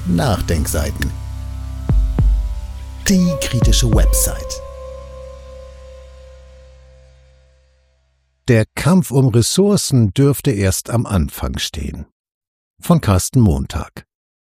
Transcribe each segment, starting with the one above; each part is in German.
Nachdenkseiten. Die kritische Website. Der Kampf um Ressourcen dürfte erst am Anfang stehen. Von Carsten Montag.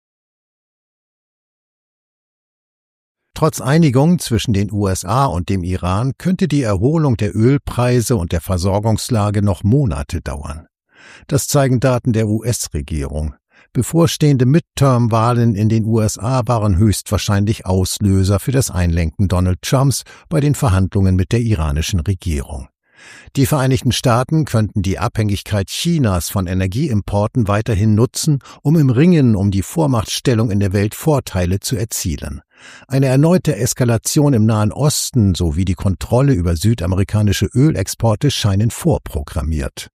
Trotz Einigung zwischen den USA und dem Iran könnte die Erholung der Ölpreise und der Versorgungslage noch Monate dauern. Das zeigen Daten der US-Regierung. Bevorstehende Midterm-Wahlen in den USA waren höchstwahrscheinlich Auslöser für das Einlenken Donald Trumps bei den Verhandlungen mit der iranischen Regierung. Die Vereinigten Staaten könnten die Abhängigkeit Chinas von Energieimporten weiterhin nutzen, um im Ringen um die Vormachtstellung in der Welt Vorteile zu erzielen. Eine erneute Eskalation im Nahen Osten sowie die Kontrolle über südamerikanische Ölexporte scheinen vorprogrammiert.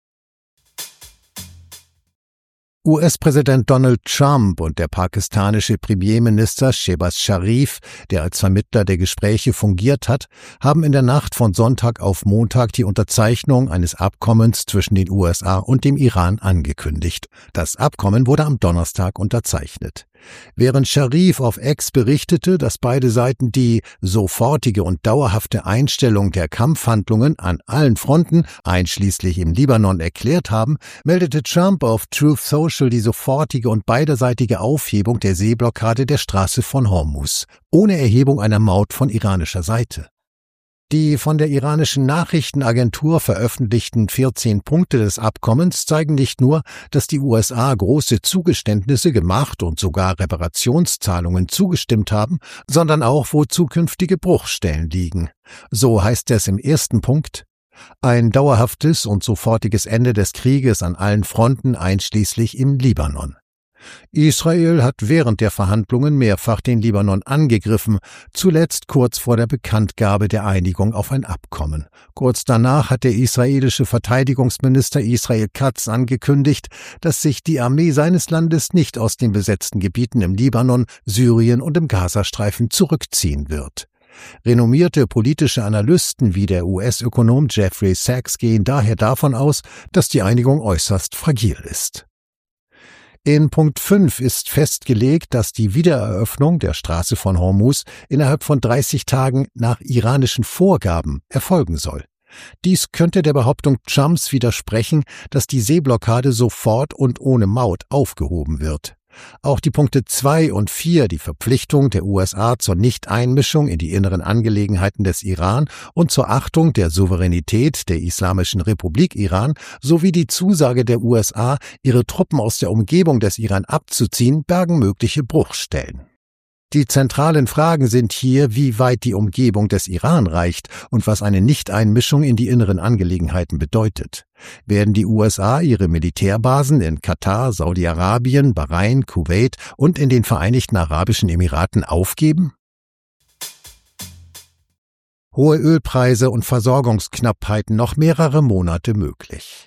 US-Präsident Donald Trump und der pakistanische Premierminister Shehbaz Sharif, der als Vermittler der Gespräche fungiert hat, haben in der Nacht von Sonntag auf Montag die Unterzeichnung eines Abkommens zwischen den USA und dem Iran angekündigt. Das Abkommen wurde am Donnerstag unterzeichnet. Während Sharif auf X berichtete, dass beide Seiten die sofortige und dauerhafte Einstellung der Kampfhandlungen an allen Fronten, einschließlich im Libanon, erklärt haben, meldete Trump auf Truth Social die sofortige und beiderseitige Aufhebung der Seeblockade der Straße von Hormuz, ohne Erhebung einer Maut von iranischer Seite. Die von der iranischen Nachrichtenagentur veröffentlichten 14 Punkte des Abkommens zeigen nicht nur, dass die USA große Zugeständnisse gemacht und sogar Reparationszahlungen zugestimmt haben, sondern auch, wo zukünftige Bruchstellen liegen. So heißt es im ersten Punkt: ein dauerhaftes und sofortiges Ende des Krieges an allen Fronten, einschließlich im Libanon. Israel hat während der Verhandlungen mehrfach den Libanon angegriffen, zuletzt kurz vor der Bekanntgabe der Einigung auf ein Abkommen. Kurz danach hat der israelische Verteidigungsminister Israel Katz angekündigt, dass sich die Armee seines Landes nicht aus den besetzten Gebieten im Libanon, Syrien und im Gazastreifen zurückziehen wird. Renommierte politische Analysten wie der US-Ökonom Jeffrey Sachs gehen daher davon aus, dass die Einigung äußerst fragil ist. In Punkt 5 ist festgelegt, dass die Wiedereröffnung der Straße von Hormuz innerhalb von 30 Tagen nach iranischen Vorgaben erfolgen soll. Dies könnte der Behauptung Trumps widersprechen, dass die Seeblockade sofort und ohne Maut aufgehoben wird. Auch die Punkte 2 und 4, die Verpflichtung der USA zur Nichteinmischung in die inneren Angelegenheiten des Iran und zur Achtung der Souveränität der Islamischen Republik Iran sowie die Zusage der USA, ihre Truppen aus der Umgebung des Iran abzuziehen, bergen mögliche Bruchstellen. Die zentralen Fragen sind hier, wie weit die Umgebung des Iran reicht und was eine Nichteinmischung in die inneren Angelegenheiten bedeutet. Werden die USA ihre Militärbasen in Katar, Saudi-Arabien, Bahrain, Kuwait und in den Vereinigten Arabischen Emiraten aufgeben? Hohe Ölpreise und Versorgungsknappheiten noch mehrere Monate möglich.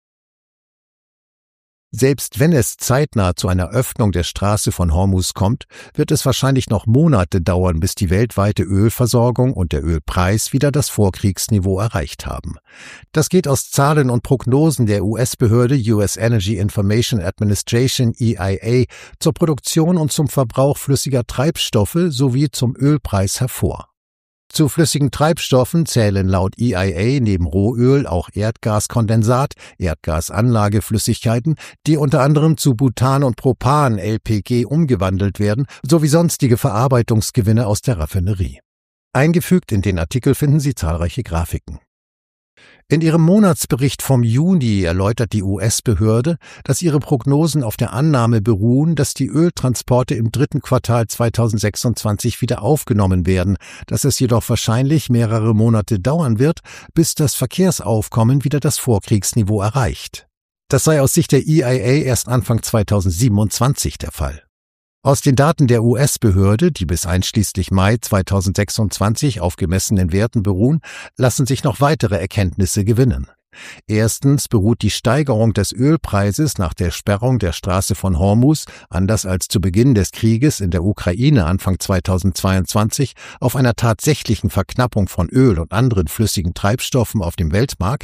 Selbst wenn es zeitnah zu einer Öffnung der Straße von Hormuz kommt, wird es wahrscheinlich noch Monate dauern, bis die weltweite Ölversorgung und der Ölpreis wieder das Vorkriegsniveau erreicht haben. Das geht aus Zahlen und Prognosen der US-Behörde US Energy Information Administration EIA zur Produktion und zum Verbrauch flüssiger Treibstoffe sowie zum Ölpreis hervor. Zu flüssigen Treibstoffen zählen laut EIA neben Rohöl auch Erdgaskondensat, Erdgasanlageflüssigkeiten, die unter anderem zu Butan und Propan (LPG) umgewandelt werden, sowie sonstige Verarbeitungsgewinne aus der Raffinerie. Eingefügt in den Artikel finden Sie zahlreiche Grafiken. In ihrem Monatsbericht vom Juni erläutert die US-Behörde, dass ihre Prognosen auf der Annahme beruhen, dass die Öltransporte im dritten Quartal 2026 wieder aufgenommen werden, dass es jedoch wahrscheinlich mehrere Monate dauern wird, bis das Verkehrsaufkommen wieder das Vorkriegsniveau erreicht. Das sei aus Sicht der EIA erst Anfang 2027 der Fall. Aus den Daten der US-Behörde, die bis einschließlich Mai 2026 auf gemessenen Werten beruhen, lassen sich noch weitere Erkenntnisse gewinnen. Erstens beruht die Steigerung des Ölpreises nach der Sperrung der Straße von Hormuz, anders als zu Beginn des Krieges in der Ukraine Anfang 2022, auf einer tatsächlichen Verknappung von Öl und anderen flüssigen Treibstoffen auf dem Weltmarkt.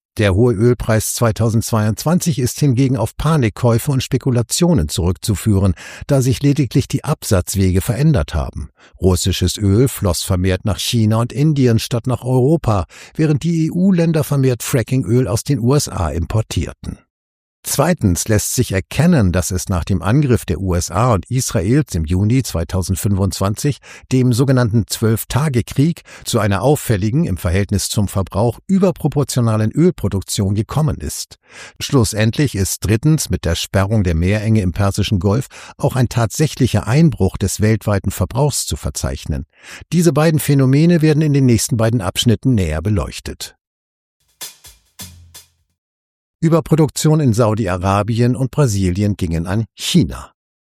Der hohe Ölpreis 2022 ist hingegen auf Panikkäufe und Spekulationen zurückzuführen, da sich lediglich die Absatzwege verändert haben. Russisches Öl floss vermehrt nach China und Indien statt nach Europa, während die EU-Länder vermehrt Frackingöl aus den USA importierten. Zweitens lässt sich erkennen, dass es nach dem Angriff der USA und Israels im Juni 2025, dem sogenannten 12-Tage-Krieg, zu einer auffälligen, im Verhältnis zum Verbrauch überproportionalen Ölproduktion gekommen ist. Schlussendlich ist drittens mit der Sperrung der Meerenge im Persischen Golf auch ein tatsächlicher Einbruch des weltweiten Verbrauchs zu verzeichnen. Diese beiden Phänomene werden in den nächsten beiden Abschnitten näher beleuchtet. Überproduktion in Saudi-Arabien und Brasilien gingen an China.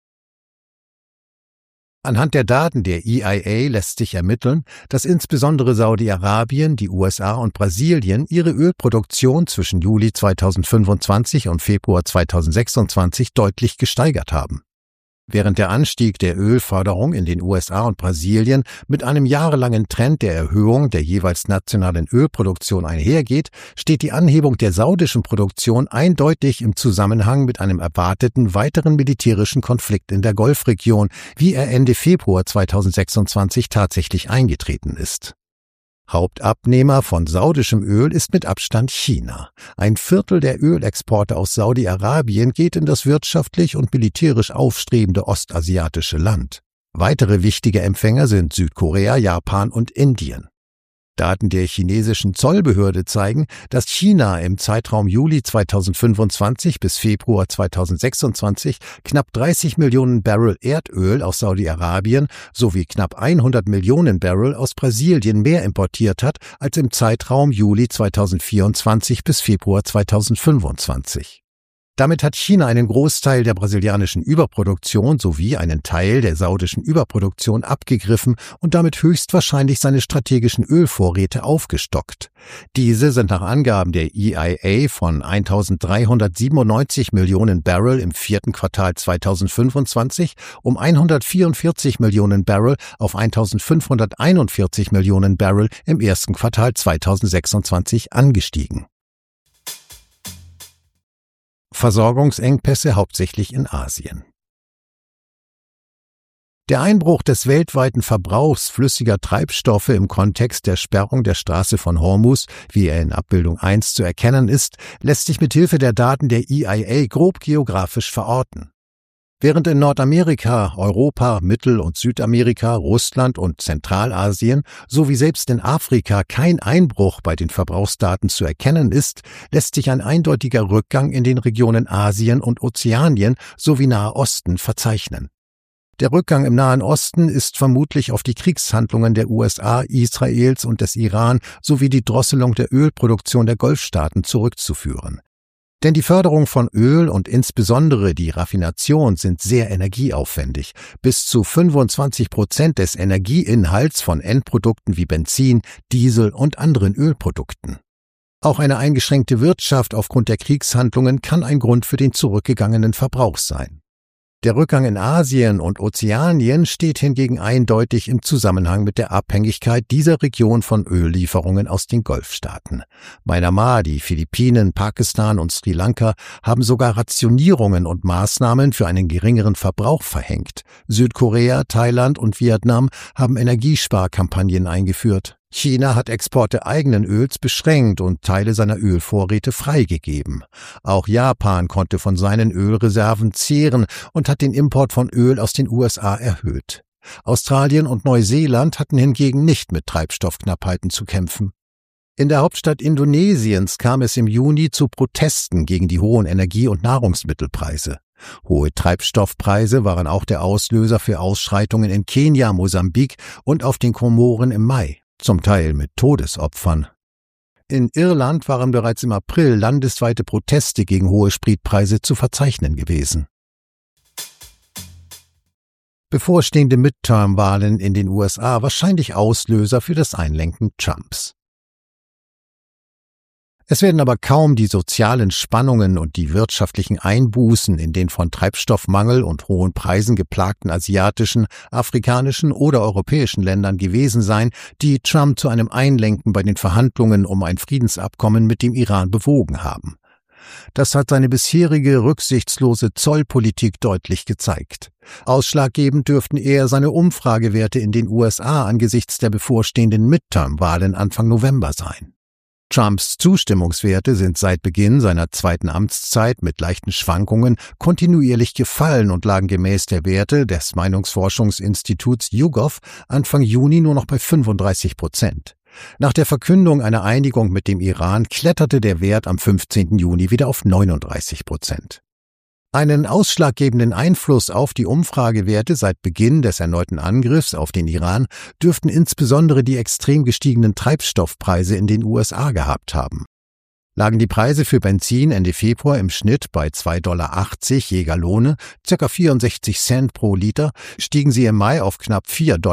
Anhand der Daten der EIA lässt sich ermitteln, dass insbesondere Saudi-Arabien, die USA und Brasilien ihre Ölproduktion zwischen Juli 2025 und Februar 2026 deutlich gesteigert haben. Während der Anstieg der Ölförderung in den USA und Brasilien mit einem jahrelangen Trend der Erhöhung der jeweils nationalen Ölproduktion einhergeht, steht die Anhebung der saudischen Produktion eindeutig im Zusammenhang mit einem erwarteten weiteren militärischen Konflikt in der Golfregion, wie er Ende Februar 2026 tatsächlich eingetreten ist. Hauptabnehmer von saudischem Öl ist mit Abstand China. Ein Viertel der Ölexporte aus Saudi-Arabien geht in das wirtschaftlich und militärisch aufstrebende ostasiatische Land. Weitere wichtige Empfänger sind Südkorea, Japan und Indien. Daten der chinesischen Zollbehörde zeigen, dass China im Zeitraum Juli 2025 bis Februar 2026 knapp 30 Millionen Barrel Erdöl aus Saudi-Arabien sowie knapp 100 Millionen Barrel aus Brasilien mehr importiert hat als im Zeitraum Juli 2024 bis Februar 2025. Damit hat China einen Großteil der brasilianischen Überproduktion sowie einen Teil der saudischen Überproduktion abgegriffen und damit höchstwahrscheinlich seine strategischen Ölvorräte aufgestockt. Diese sind nach Angaben der EIA von 1.397 Millionen Barrel im vierten Quartal 2025 um 144 Millionen Barrel auf 1.541 Millionen Barrel im ersten Quartal 2026 angestiegen. Versorgungsengpässe hauptsächlich in Asien. Der Einbruch des weltweiten Verbrauchs flüssiger Treibstoffe im Kontext der Sperrung der Straße von Hormuz, wie er in Abbildung 1 zu erkennen ist, lässt sich mit Hilfe der Daten der EIA grob geografisch verorten. Während in Nordamerika, Europa, Mittel- und Südamerika, Russland und Zentralasien sowie selbst in Afrika kein Einbruch bei den Verbrauchsdaten zu erkennen ist, lässt sich ein eindeutiger Rückgang in den Regionen Asien und Ozeanien sowie Nahe Osten verzeichnen. Der Rückgang im Nahen Osten ist vermutlich auf die Kriegshandlungen der USA, Israels und des Iran sowie die Drosselung der Ölproduktion der Golfstaaten zurückzuführen. Denn die Förderung von Öl und insbesondere die Raffination sind sehr energieaufwendig. Bis zu 25% des Energieinhalts von Endprodukten wie Benzin, Diesel und anderen Ölprodukten. Auch eine eingeschränkte Wirtschaft aufgrund der Kriegshandlungen kann ein Grund für den zurückgegangenen Verbrauch sein. Der Rückgang in Asien und Ozeanien steht hingegen eindeutig im Zusammenhang mit der Abhängigkeit dieser Region von Öllieferungen aus den Golfstaaten. Myanmar, die Philippinen, Pakistan und Sri Lanka haben sogar Rationierungen und Maßnahmen für einen geringeren Verbrauch verhängt. Südkorea, Thailand und Vietnam haben Energiesparkampagnen eingeführt. China hat Exporte eigenen Öls beschränkt und Teile seiner Ölvorräte freigegeben. Auch Japan konnte von seinen Ölreserven zehren und hat den Import von Öl aus den USA erhöht. Australien und Neuseeland hatten hingegen nicht mit Treibstoffknappheiten zu kämpfen. In der Hauptstadt Indonesiens kam es im Juni zu Protesten gegen die hohen Energie- und Nahrungsmittelpreise. Hohe Treibstoffpreise waren auch der Auslöser für Ausschreitungen in Kenia, Mosambik und auf den Komoren im Mai. Zum Teil mit Todesopfern. In Irland waren bereits im April landesweite Proteste gegen hohe Spritpreise zu verzeichnen gewesen. Bevorstehende Midterm-Wahlen in den USA wahrscheinlich Auslöser für das Einlenken Trumps. Es werden aber kaum die sozialen Spannungen und die wirtschaftlichen Einbußen in den von Treibstoffmangel und hohen Preisen geplagten asiatischen, afrikanischen oder europäischen Ländern gewesen sein, die Trump zu einem Einlenken bei den Verhandlungen um ein Friedensabkommen mit dem Iran bewogen haben. Das hat seine bisherige rücksichtslose Zollpolitik deutlich gezeigt. Ausschlaggebend dürften eher seine Umfragewerte in den USA angesichts der bevorstehenden Midterm-Wahlen Anfang November sein. Trumps Zustimmungswerte sind seit Beginn seiner zweiten Amtszeit mit leichten Schwankungen kontinuierlich gefallen und lagen gemäß der Werte des Meinungsforschungsinstituts YouGov Anfang Juni nur noch bei 35%. Nach der Verkündung einer Einigung mit dem Iran kletterte der Wert am 15. Juni wieder auf 39%. Einen ausschlaggebenden Einfluss auf die Umfragewerte seit Beginn des erneuten Angriffs auf den Iran dürften insbesondere die extrem gestiegenen Treibstoffpreise in den USA gehabt haben. Lagen die Preise für Benzin Ende Februar im Schnitt bei $2,80 je Gallone, ca. 64 Cent pro Liter, stiegen sie im Mai auf knapp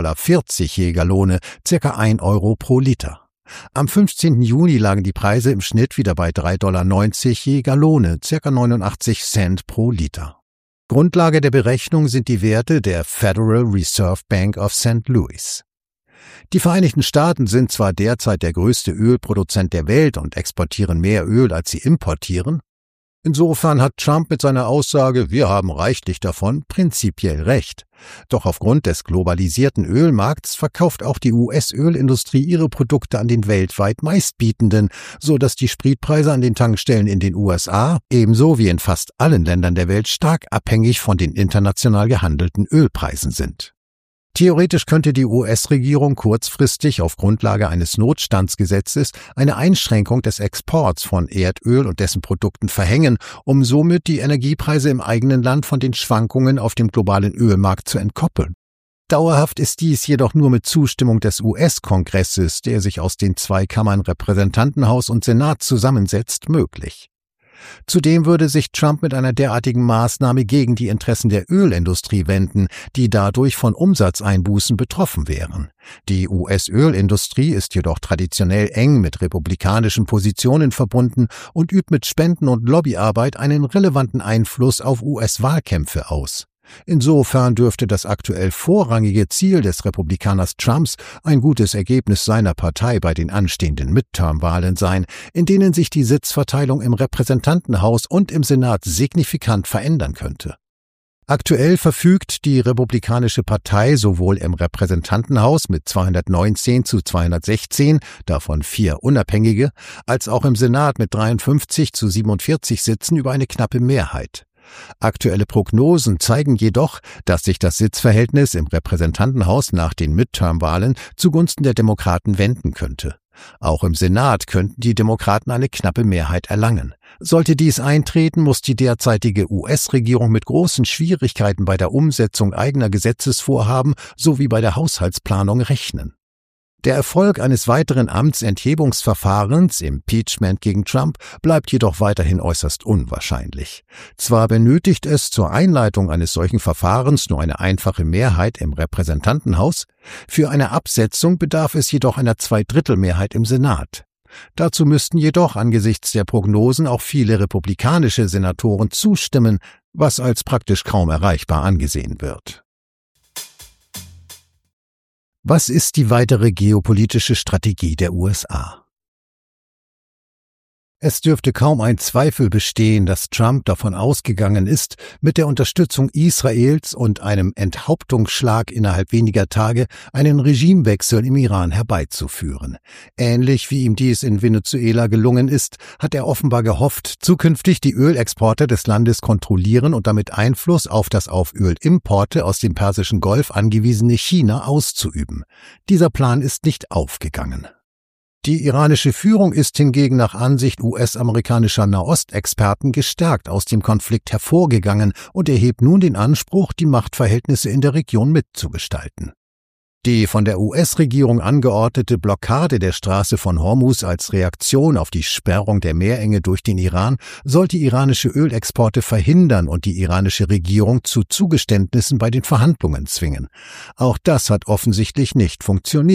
$4,40 je Gallone, ca. 1 Euro pro Liter. Am 15. Juni lagen die Preise im Schnitt wieder bei $3,90 je Gallone, ca. 89 Cent pro Liter. Grundlage der Berechnung sind die Werte der Federal Reserve Bank of St. Louis. Die Vereinigten Staaten sind zwar derzeit der größte Ölproduzent der Welt und exportieren mehr Öl, als sie importieren. Insofern hat Trump mit seiner Aussage, wir haben reichlich davon, prinzipiell recht. Doch aufgrund des globalisierten Ölmarkts verkauft auch die US-Ölindustrie ihre Produkte an den weltweit Meistbietenden, so dass die Spritpreise an den Tankstellen in den USA ebenso wie in fast allen Ländern der Welt stark abhängig von den international gehandelten Ölpreisen sind. Theoretisch könnte die US-Regierung kurzfristig auf Grundlage eines Notstandsgesetzes eine Einschränkung des Exports von Erdöl und dessen Produkten verhängen, um somit die Energiepreise im eigenen Land von den Schwankungen auf dem globalen Ölmarkt zu entkoppeln. Dauerhaft ist dies jedoch nur mit Zustimmung des US-Kongresses, der sich aus den 2 Kammern Repräsentantenhaus und Senat zusammensetzt, möglich. Zudem würde sich Trump mit einer derartigen Maßnahme gegen die Interessen der Ölindustrie wenden, die dadurch von Umsatzeinbußen betroffen wären. Die US-Ölindustrie ist jedoch traditionell eng mit republikanischen Positionen verbunden und übt mit Spenden und Lobbyarbeit einen relevanten Einfluss auf US-Wahlkämpfe aus. Insofern dürfte das aktuell vorrangige Ziel des Republikaners Trumps ein gutes Ergebnis seiner Partei bei den anstehenden Midterm-Wahlen sein, in denen sich die Sitzverteilung im Repräsentantenhaus und im Senat signifikant verändern könnte. Aktuell verfügt die Republikanische Partei sowohl im Repräsentantenhaus mit 219 zu 216, davon 4 Unabhängige, als auch im Senat mit 53 zu 47 Sitzen über eine knappe Mehrheit. Aktuelle Prognosen zeigen jedoch, dass sich das Sitzverhältnis im Repräsentantenhaus nach den Midterm-Wahlen zugunsten der Demokraten wenden könnte. Auch im Senat könnten die Demokraten eine knappe Mehrheit erlangen. Sollte dies eintreten, muss die derzeitige US-Regierung mit großen Schwierigkeiten bei der Umsetzung eigener Gesetzesvorhaben sowie bei der Haushaltsplanung rechnen. Der Erfolg eines weiteren Amtsenthebungsverfahrens, Impeachment gegen Trump, bleibt jedoch weiterhin äußerst unwahrscheinlich. Zwar benötigt es zur Einleitung eines solchen Verfahrens nur eine einfache Mehrheit im Repräsentantenhaus, für eine Absetzung bedarf es jedoch einer Zweidrittelmehrheit im Senat. Dazu müssten jedoch angesichts der Prognosen auch viele republikanische Senatoren zustimmen, was als praktisch kaum erreichbar angesehen wird. Was ist die weitere geopolitische Strategie der USA? Es dürfte kaum ein Zweifel bestehen, dass Trump davon ausgegangen ist, mit der Unterstützung Israels und einem Enthauptungsschlag innerhalb weniger Tage einen Regimewechsel im Iran herbeizuführen. Ähnlich wie ihm dies in Venezuela gelungen ist, hat er offenbar gehofft, zukünftig die Ölexporte des Landes kontrollieren und damit Einfluss auf das auf Ölimporte aus dem Persischen Golf angewiesene China auszuüben. Dieser Plan ist nicht aufgegangen. Die iranische Führung ist hingegen nach Ansicht US-amerikanischer Nahostexperten gestärkt aus dem Konflikt hervorgegangen und erhebt nun den Anspruch, die Machtverhältnisse in der Region mitzugestalten. Die von der US-Regierung angeordnete Blockade der Straße von Hormuz als Reaktion auf die Sperrung der Meerenge durch den Iran sollte iranische Ölexporte verhindern und die iranische Regierung zu Zugeständnissen bei den Verhandlungen zwingen. Auch das hat offensichtlich nicht funktioniert.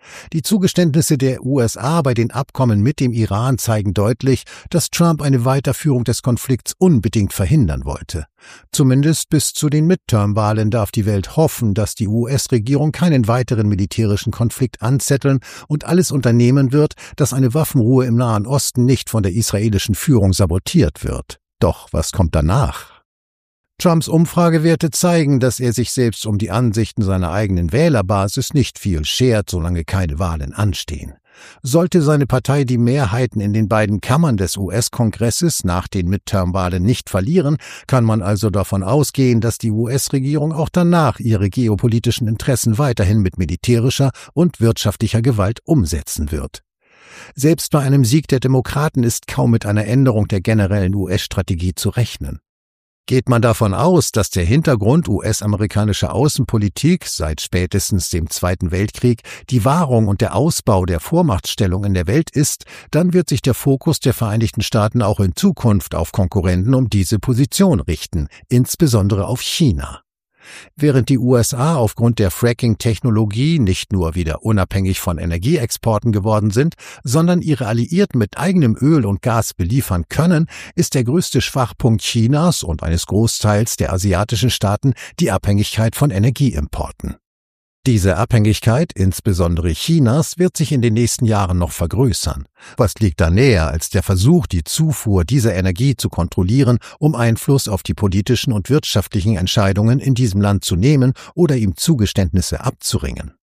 Die Zugeständnisse der USA bei den Abkommen mit dem Iran zeigen deutlich, dass Trump eine Weiterführung des Konflikts unbedingt verhindern wollte. Zumindest bis zu den Midterm-Wahlen darf die Welt hoffen, dass die US-Regierung keinen weiteren militärischen Konflikt anzetteln und alles unternehmen wird, dass eine Waffenruhe im Nahen Osten nicht von der israelischen Führung sabotiert wird. Doch was kommt danach? Trumps Umfragewerte zeigen, dass er sich selbst um die Ansichten seiner eigenen Wählerbasis nicht viel schert, solange keine Wahlen anstehen. Sollte seine Partei die Mehrheiten in den beiden Kammern des US-Kongresses nach den Midterm-Wahlen nicht verlieren, kann man also davon ausgehen, dass die US-Regierung auch danach ihre geopolitischen Interessen weiterhin mit militärischer und wirtschaftlicher Gewalt umsetzen wird. Selbst bei einem Sieg der Demokraten ist kaum mit einer Änderung der generellen US-Strategie zu rechnen. Geht man davon aus, dass der Hintergrund US-amerikanischer Außenpolitik seit spätestens dem Zweiten Weltkrieg die Wahrung und der Ausbau der Vormachtstellung in der Welt ist, dann wird sich der Fokus der Vereinigten Staaten auch in Zukunft auf Konkurrenten um diese Position richten, insbesondere auf China. Während die USA aufgrund der Fracking-Technologie nicht nur wieder unabhängig von Energieexporten geworden sind, sondern ihre Alliierten mit eigenem Öl und Gas beliefern können, ist der größte Schwachpunkt Chinas und eines Großteils der asiatischen Staaten die Abhängigkeit von Energieimporten. Diese Abhängigkeit, insbesondere Chinas, wird sich in den nächsten Jahren noch vergrößern. Was liegt da näher als der Versuch, die Zufuhr dieser Energie zu kontrollieren, um Einfluss auf die politischen und wirtschaftlichen Entscheidungen in diesem Land zu nehmen oder ihm Zugeständnisse abzuringen?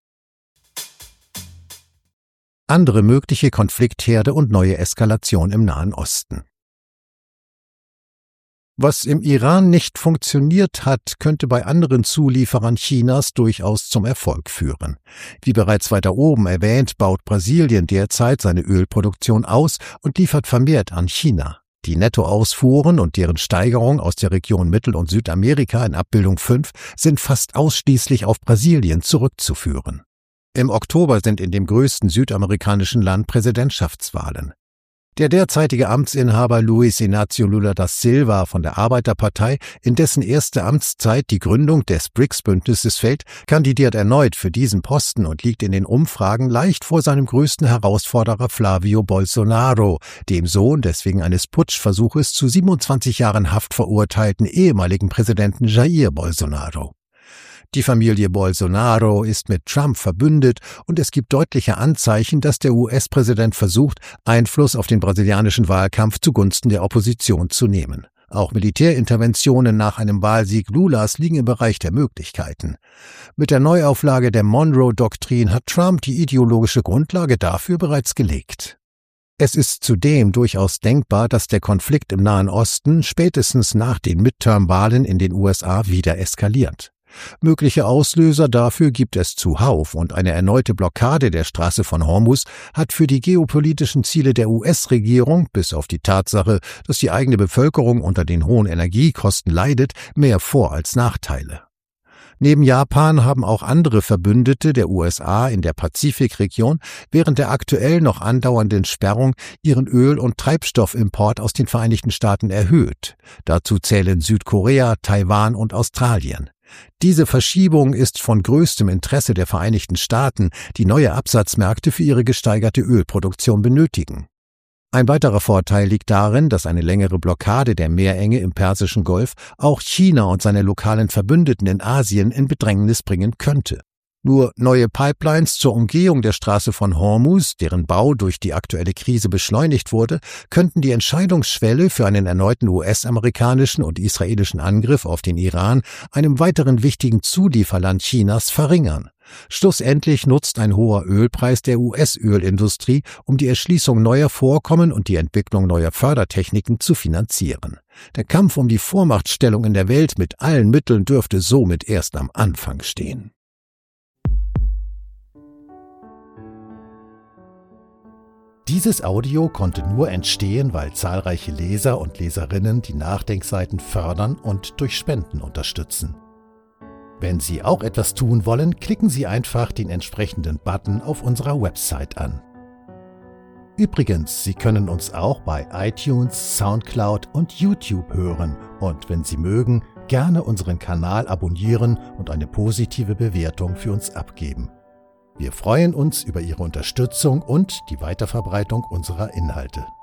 Andere mögliche Konfliktherde und neue Eskalation im Nahen Osten. Was im Iran nicht funktioniert hat, könnte bei anderen Zulieferern Chinas durchaus zum Erfolg führen. Wie bereits weiter oben erwähnt, baut Brasilien derzeit seine Ölproduktion aus und liefert vermehrt an China. Die Nettoausfuhren und deren Steigerung aus der Region Mittel- und Südamerika in Abbildung 5 sind fast ausschließlich auf Brasilien zurückzuführen. Im Oktober sind in dem größten südamerikanischen Land Präsidentschaftswahlen. Der derzeitige Amtsinhaber Luiz Inácio Lula da Silva von der Arbeiterpartei, in dessen erste Amtszeit die Gründung des BRICS-Bündnisses fällt, kandidiert erneut für diesen Posten und liegt in den Umfragen leicht vor seinem größten Herausforderer Flávio Bolsonaro, dem Sohn des wegen eines Putschversuches zu 27 Jahren Haft verurteilten ehemaligen Präsidenten Jair Bolsonaro. Die Familie Bolsonaro ist mit Trump verbündet und es gibt deutliche Anzeichen, dass der US-Präsident versucht, Einfluss auf den brasilianischen Wahlkampf zugunsten der Opposition zu nehmen. Auch Militärinterventionen nach einem Wahlsieg Lulas liegen im Bereich der Möglichkeiten. Mit der Neuauflage der Monroe-Doktrin hat Trump die ideologische Grundlage dafür bereits gelegt. Es ist zudem durchaus denkbar, dass der Konflikt im Nahen Osten spätestens nach den Midterm-Wahlen in den USA wieder eskaliert. Mögliche Auslöser dafür gibt es zuhauf und eine erneute Blockade der Straße von Hormuz hat für die geopolitischen Ziele der US-Regierung, bis auf die Tatsache, dass die eigene Bevölkerung unter den hohen Energiekosten leidet, mehr Vor- als Nachteile. Neben Japan haben auch andere Verbündete der USA in der Pazifikregion während der aktuell noch andauernden Sperrung ihren Öl- und Treibstoffimport aus den Vereinigten Staaten erhöht. Dazu zählen Südkorea, Taiwan und Australien. Diese Verschiebung ist von größtem Interesse der Vereinigten Staaten, die neue Absatzmärkte für ihre gesteigerte Ölproduktion benötigen. Ein weiterer Vorteil liegt darin, dass eine längere Blockade der Meerenge im Persischen Golf auch China und seine lokalen Verbündeten in Asien in Bedrängnis bringen könnte. Nur neue Pipelines zur Umgehung der Straße von Hormuz, deren Bau durch die aktuelle Krise beschleunigt wurde, könnten die Entscheidungsschwelle für einen erneuten US-amerikanischen und israelischen Angriff auf den Iran, einem weiteren wichtigen Zulieferland Chinas, verringern. Schlussendlich nutzt ein hoher Ölpreis der US-Ölindustrie, um die Erschließung neuer Vorkommen und die Entwicklung neuer Fördertechniken zu finanzieren. Der Kampf um die Vormachtstellung in der Welt mit allen Mitteln dürfte somit erst am Anfang stehen. Dieses Audio konnte nur entstehen, weil zahlreiche Leser und Leserinnen die Nachdenkseiten fördern und durch Spenden unterstützen. Wenn Sie auch etwas tun wollen, klicken Sie einfach den entsprechenden Button auf unserer Website an. Übrigens, Sie können uns auch bei iTunes, Soundcloud und YouTube hören und wenn Sie mögen, gerne unseren Kanal abonnieren und eine positive Bewertung für uns abgeben. Wir freuen uns über Ihre Unterstützung und die Weiterverbreitung unserer Inhalte.